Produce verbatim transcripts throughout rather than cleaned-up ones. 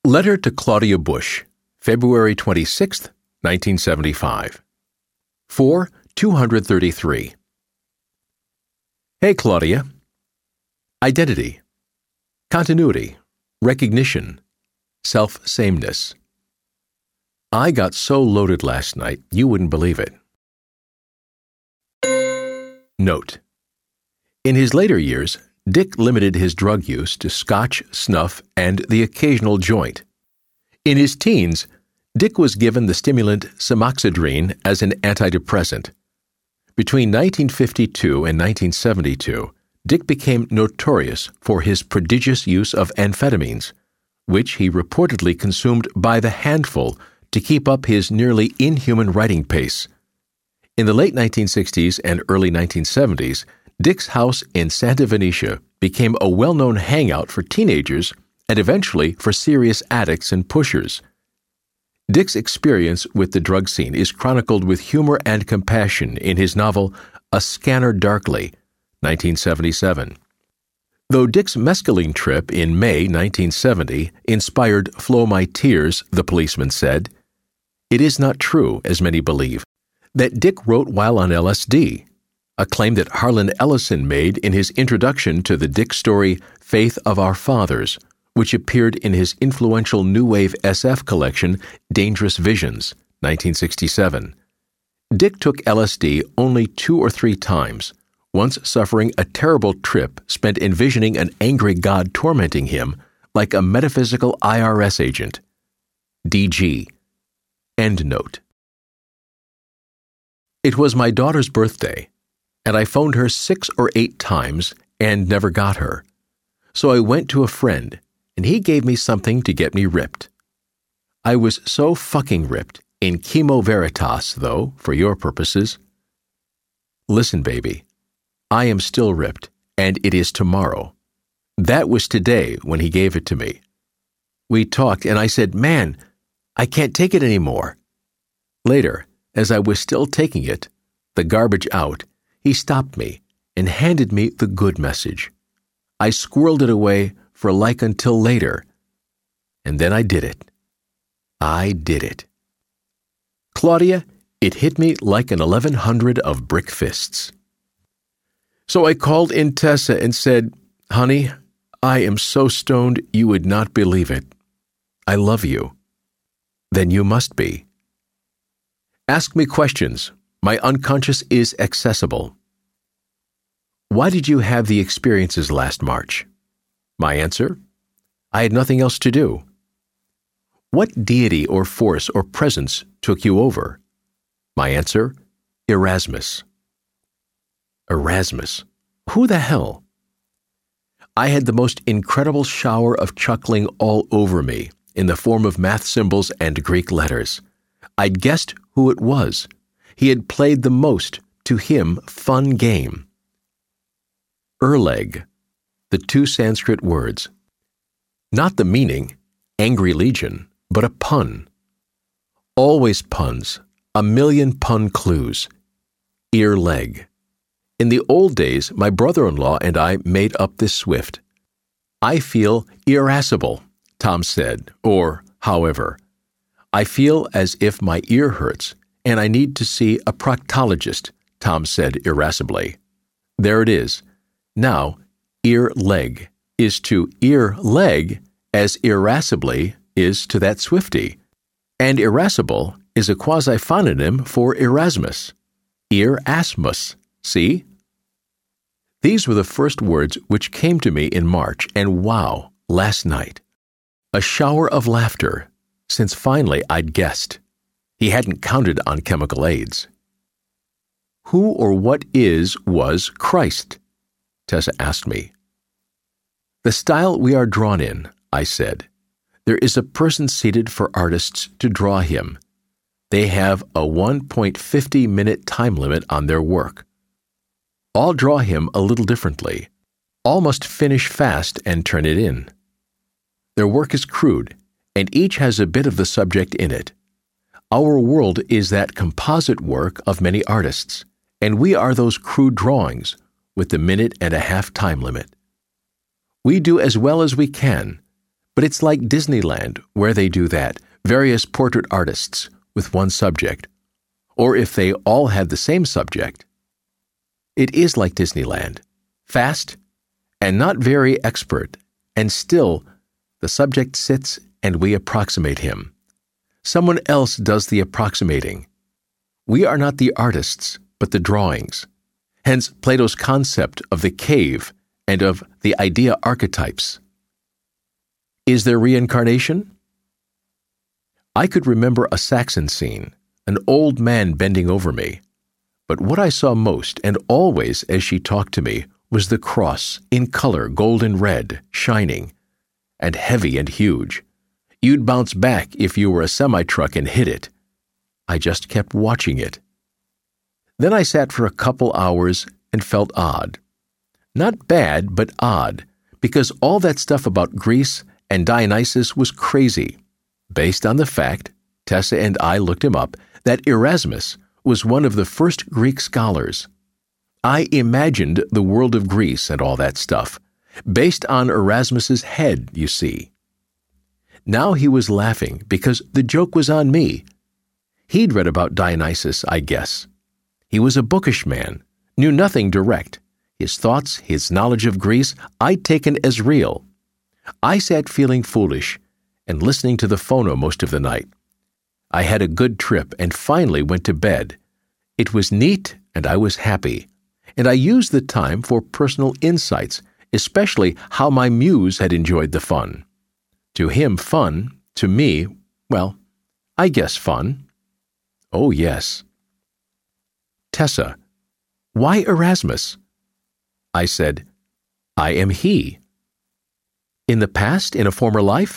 Letter to Claudia Bush, February twenty-sixth, nineteen seventy-five. four two thirty-three. Hey, Claudia. Identity, continuity, recognition, self-sameness. I got so loaded last night, you wouldn't believe it. Note: in his later years, Dick limited his drug use to scotch, snuff, and the occasional joint. In his teens, Dick was given the stimulant Sumoxidrine as an antidepressant. Between nineteen fifty-two and nineteen seventy-two, Dick became notorious for his prodigious use of amphetamines, which he reportedly consumed by the handful to keep up his nearly inhuman writing pace. In the late nineteen sixties and early nineteen seventies, Dick's house in Santa Venetia became a well-known hangout for teenagers and eventually for serious addicts and pushers. Dick's experience with the drug scene is chronicled with humor and compassion in his novel A Scanner Darkly, nineteen seventy-seven. Though Dick's mescaline trip in May nineteen seventy inspired Flow My Tears, the policeman said, it is not true, as many believe, that Dick wrote while on L S D, a claim that Harlan Ellison made in his introduction to the Dick story Faith of Our Fathers, which appeared in his influential New Wave S F collection Dangerous Visions, nineteen sixty-seven. Dick took L S D only two or three times, once suffering a terrible trip spent envisioning an angry God tormenting him like a metaphysical I R S agent. D G. End note. It was my daughter's birthday, and I phoned her six or eight times and never got her. So I went to a friend, and he gave me something to get me ripped. I was so fucking ripped, in chemo veritas, though, for your purposes. Listen, baby, I am still ripped, and it is tomorrow. That was today when he gave it to me. We talked, and I said, man, I can't take it anymore. Later, as I was still taking it, the garbage out, he stopped me and handed me the good message. I squirreled it away for like until later, and then I did it. I did it. Claudia, it hit me like an eleven hundred of brick fists. So I called in Tessa and said, honey, I am so stoned you would not believe it. I love you. Then you must be. Ask me questions. My unconscious is accessible. Why did you have the experiences last March? My answer? I had nothing else to do. What deity or force or presence took you over? My answer? Erasmus. Erasmus? Who the hell? I had the most incredible shower of chuckling all over me in the form of math symbols and Greek letters. I'd guessed who it was. He had played the most, to him, fun game. Urleg, the two Sanskrit words. Not the meaning, angry legion, but a pun. Always puns, a million pun clues. Ear-leg. In the old days, my brother-in-law and I made up this swift. I feel irascible, Tom said, or however. I feel as if my ear hurts, and I need to see a proctologist, Tom said irascibly. There it is. Now, ear-leg is to ear-leg as irascibly is to that Swiftie, and irascible is a quasi-phononym for Erasmus. Erasmus, see? These were the first words which came to me in March, and wow, last night. A shower of laughter, since finally I'd guessed. He hadn't counted on chemical aids. Who or what is, was Christ? Tessa asked me. The style we are drawn in, I said. There is a person seated for artists to draw him. They have a one point five zero minute time limit on their work. All draw him a little differently. All must finish fast and turn it in. Their work is crude, and each has a bit of the subject in it. Our world is that composite work of many artists, and we are those crude drawings with the minute and a half time limit. We do as well as we can, But it's like Disneyland, where they do that, various portrait artists with one subject. Or if they all had the same subject. It is like Disneyland, fast and not very expert, and still the subject sits and we approximate him. Someone else does the approximating. We are not the artists, but the drawings. Hence Plato's concept of the cave and of the idea archetypes. Is there reincarnation? I could remember a Saxon scene, an old man bending over me. But what I saw most, and always as she talked to me, was the cross, in color golden red, shining, and heavy and huge. You'd bounce back if you were a semi-truck and hit it. I just kept watching it. Then I sat for a couple hours and felt odd. Not bad, but odd, because all that stuff about Greece and Dionysus was crazy, based on the fact, Tessa and I looked him up, that Erasmus was one of the first Greek scholars. I imagined the world of Greece and all that stuff, based on Erasmus's head, you see. Now he was laughing because the joke was on me. He'd read about Dionysus, I guess. He was a bookish man, knew nothing direct. His thoughts, his knowledge of Greece, I'd taken as real. I sat feeling foolish and listening to the phono most of the night. I had a good trip and finally went to bed. It was neat and I was happy, and I used the time for personal insights, especially how my muse had enjoyed the fun. To him, fun. To me, well, I guess fun. Oh, yes. Tessa, why Erasmus? I said, I am he. In the past, in a former life?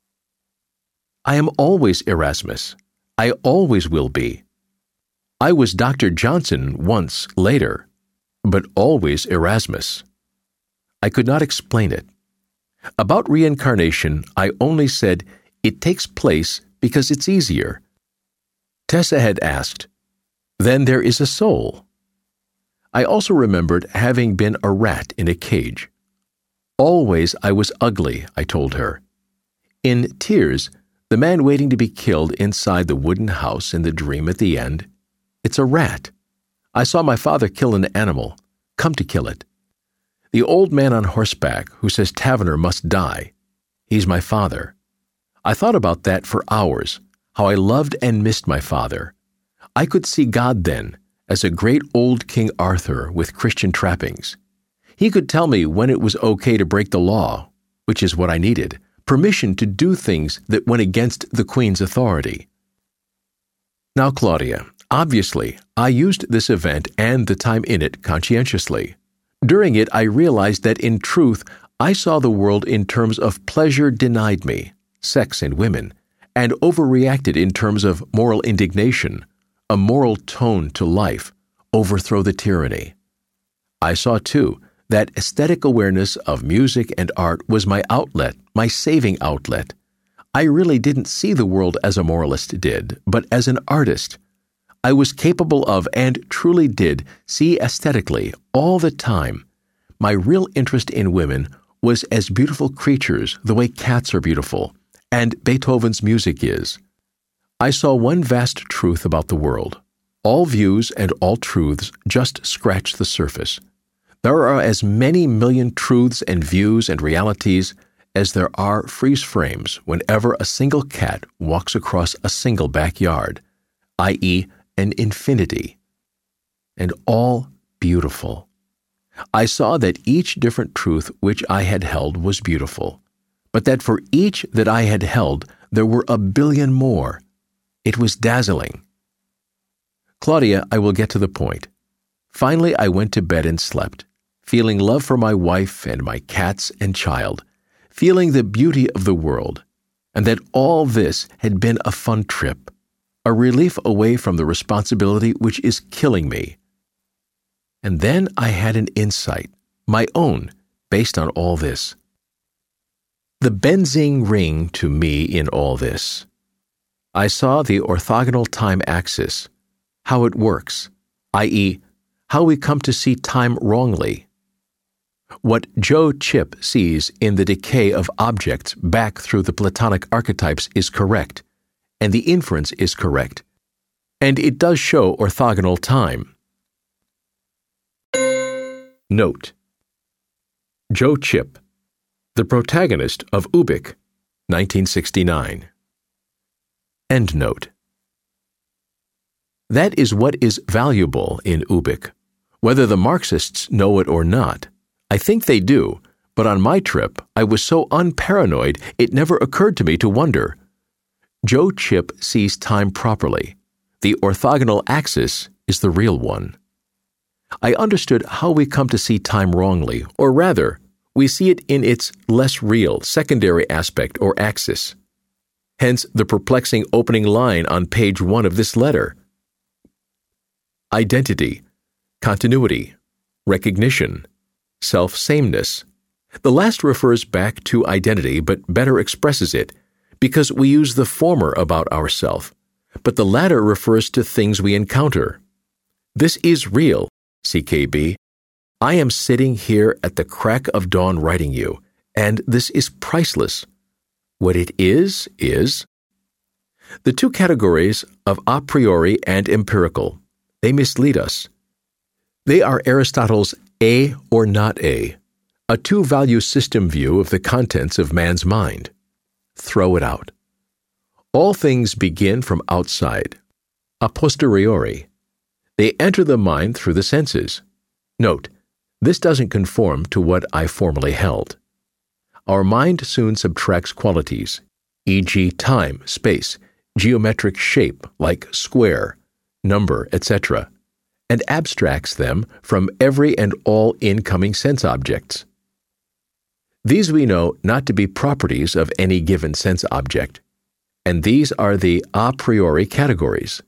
I am always Erasmus. I always will be. I was Doctor Johnson once, later, but always Erasmus. I could not explain it. About reincarnation, I only said, it takes place because it's easier. Tessa had asked, then there is a soul. I also remembered having been a rat in a cage. Always I was ugly, I told her. In Tears, the man waiting to be killed inside the wooden house in the dream at the end, it's a rat. I saw my father kill an animal, come to kill it. The old man on horseback who says Taverner must die, he's my father. I thought about that for hours, how I loved and missed my father. I could see God then as a great old King Arthur with Christian trappings. He could tell me when it was okay to break the law, which is what I needed, permission to do things that went against the Queen's authority. Now, Claudia, obviously, I used this event and the time in it conscientiously. During it, I realized that in truth, I saw the world in terms of pleasure denied me, sex and women, and overreacted in terms of moral indignation, a moral tone to life, overthrow the tyranny. I saw, too, that aesthetic awareness of music and art was my outlet, my saving outlet. I really didn't see the world as a moralist did, but as an artist. I was capable of, and truly did, see aesthetically, all the time. My real interest in women was as beautiful creatures, the way cats are beautiful, and Beethoven's music is. I saw one vast truth about the world. All views and all truths just scratch the surface. There are as many million truths and views and realities as there are freeze frames whenever a single cat walks across a single backyard, that is, an infinity. And all beautiful. I saw that each different truth which I had held was beautiful, but that for each that I had held there were a billion more. It was dazzling. Claudia, I will get to the point. Finally, I went to bed and slept, feeling love for my wife and my cats and child, feeling the beauty of the world, and that all this had been a fun trip, a relief away from the responsibility which is killing me. And then I had an insight, my own, based on all this. The benzene ring to me in all this. I saw the orthogonal time axis, how it works, that is, how we come to see time wrongly. What Joe Chip sees in the decay of objects back through the Platonic archetypes is correct, and the inference is correct. And it does show orthogonal time. Note: Joe Chip, the protagonist of Ubik, nineteen sixty-nine. Endnote. That is what is valuable in Ubik, whether the Marxists know it or not. I think they do, but on my trip, I was so unparanoid it never occurred to me to wonder. Joe Chip sees time properly. The orthogonal axis is the real one. I understood how we come to see time wrongly, or rather, we see it in its less real, secondary aspect or axis. Hence the perplexing opening line on page one of this letter. Identity, continuity, recognition, self-sameness. The last refers back to identity but better expresses it, because we use the former about ourself, but the latter refers to things we encounter. This is real, C K B. I am sitting here at the crack of dawn writing you, and this is priceless. What it is, is the two categories of a priori and empirical. They mislead us. They are Aristotle's A or not A, a two-value system view of the contents of man's mind. Throw it out. All things begin from outside, a posteriori. They enter the mind through the senses. Note, this doesn't conform to what I formerly held. Our mind soon subtracts qualities, for example time, space, geometric shape like square, number, et cetera, and abstracts them from every and all incoming sense objects. These we know not to be properties of any given sense object, and these are the a priori categories.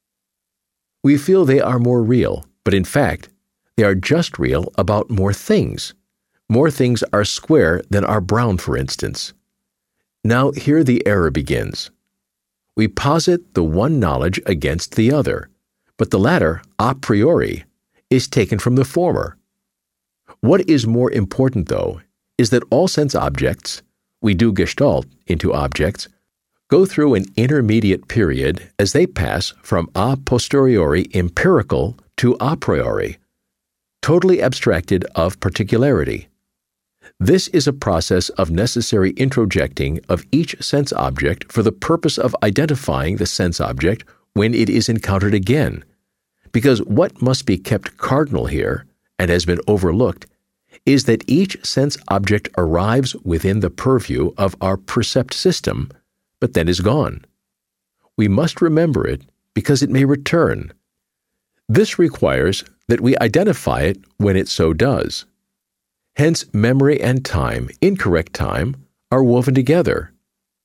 We feel they are more real, but in fact, they are just real about more things. More things are square than are brown, for instance. Now here the error begins. We posit the one knowledge against the other, but the latter, a priori, is taken from the former. What is more important, though, is that all sense objects, we do gestalt into objects, go through an intermediate period as they pass from a posteriori empirical to a priori, totally abstracted of particularity. This is a process of necessary introjecting of each sense object for the purpose of identifying the sense object when it is encountered again, because what must be kept cardinal here, and has been overlooked, is that each sense object arrives within the purview of our percept system, but then is gone. We must remember it because it may return. This requires that we identify it when it so does. Hence, memory and time, incorrect time, are woven together.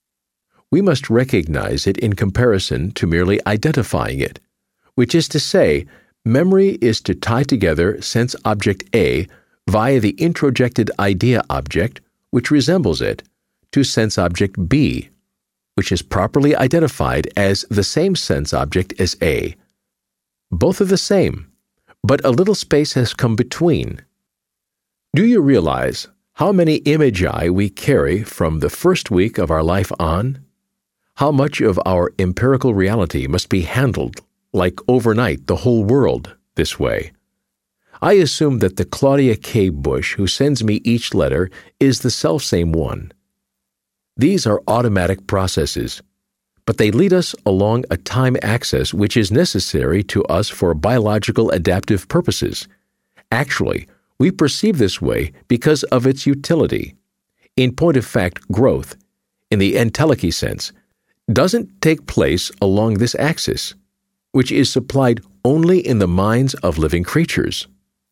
We must recognize it in comparison to merely identifying it, which is to say, memory is to tie together sense object A via the introjected idea object, which resembles it, to sense object B, which is properly identified as the same sense object as A. Both are the same, but a little space has come between. Do you realize how many imagi we carry from the first week of our life on? How much of our empirical reality must be handled, like overnight the whole world, this way? I assume that the Claudia K. Bush who sends me each letter is the selfsame one. These are automatic processes, but they lead us along a time axis which is necessary to us for biological adaptive purposes. Actually, we perceive this way because of its utility. In point of fact, growth, in the entelechy sense, doesn't take place along this axis, which is supplied only in the minds of living creatures.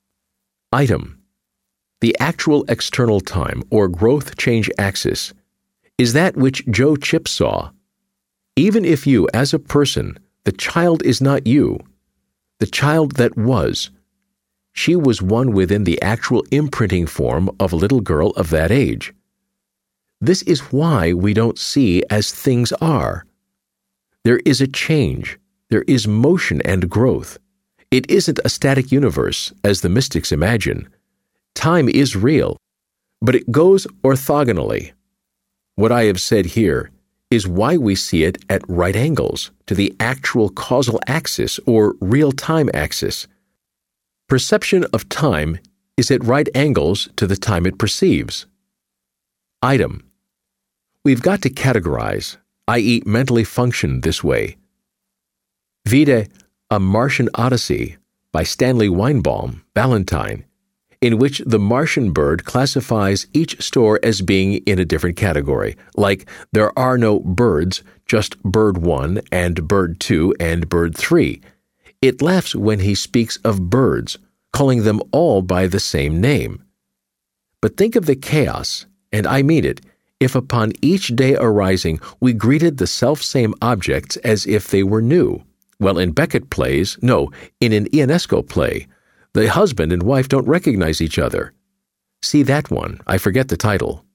Item. The actual external time or growth change axis is that which Joe Chip saw. Even if you, as a person, the child is not you, the child that was, she was one within the actual imprinting form of a little girl of that age. This is why we don't see as things are. There is a change, there is motion and growth. It isn't a static universe, as the mystics imagine. Time is real, but it goes orthogonally. What I have said here is why we see it at right angles to the actual causal axis or real-time axis. Perception of time is at right angles to the time it perceives. Item. We've got to categorize, that is mentally function this way. Vide A Martian Odyssey by Stanley Weinbaum, Ballantine, in which the Martian bird classifies each store as being in a different category, like there are no birds, just bird one and bird two and bird three. It laughs when he speaks of birds, calling them all by the same name. But think of the chaos, and I mean it, if upon each day arising we greeted the selfsame objects as if they were new. Well, in Beckett plays, no, in an Ionesco play, the husband and wife don't recognize each other. See that one, I forget the title.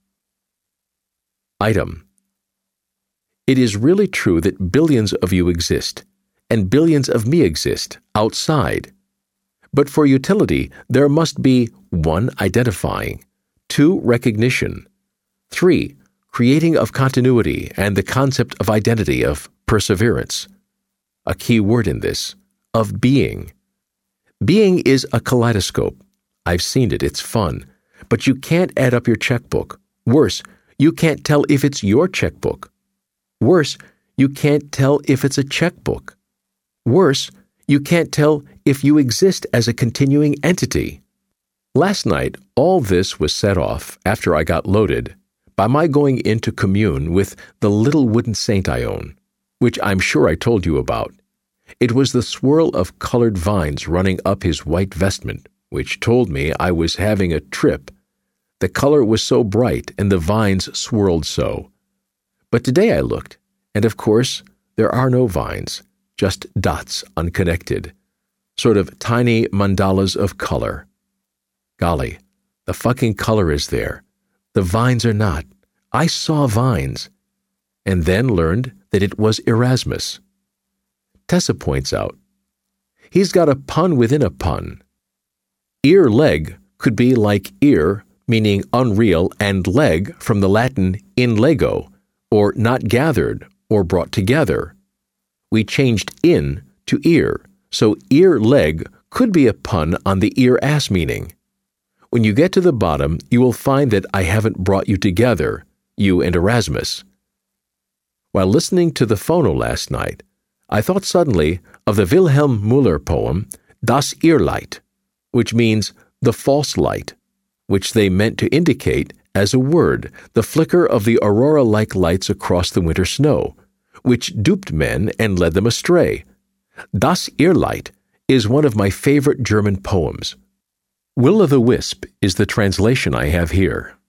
Item. It is really true that billions of you exist, and billions of me exist, outside. But for utility, there must be one, identifying, two, recognition, three, creating of continuity and the concept of identity, of perseverance. A key word in this, of being. Being is a kaleidoscope. I've seen it, it's fun. But you can't add up your checkbook. Worse, you can't tell if it's your checkbook. Worse, you can't tell if it's a checkbook. Worse, you can't tell if you exist as a continuing entity. Last night, all this was set off, after I got loaded, by my going into commune with the little wooden saint I own, which I'm sure I told you about. It was the swirl of colored vines running up his white vestment, which told me I was having a trip. The color was so bright and the vines swirled so. But today I looked, and of course, there are no vines, just dots unconnected, sort of tiny mandalas of color. Golly, the fucking color is there. The vines are not. I saw vines. And then learned that it was Erasmus. Tessa points out, he's got a pun within a pun. Ear-leg could be like ear, meaning unreal, and leg from the Latin in lego, or not gathered, or brought together. We changed in to ear, so ear-leg could be a pun on the ear-ass meaning. When you get to the bottom, you will find that I haven't brought you together, you and Erasmus. While listening to the phono last night, I thought suddenly of the Wilhelm Müller poem, Das Irrlicht, which means the false light, which they meant to indicate as a word the flicker of the aurora-like lights across the winter snow, which duped men and led them astray. Das Irrlicht is one of my favorite German poems. Will-o'-the-Wisp is the translation I have here.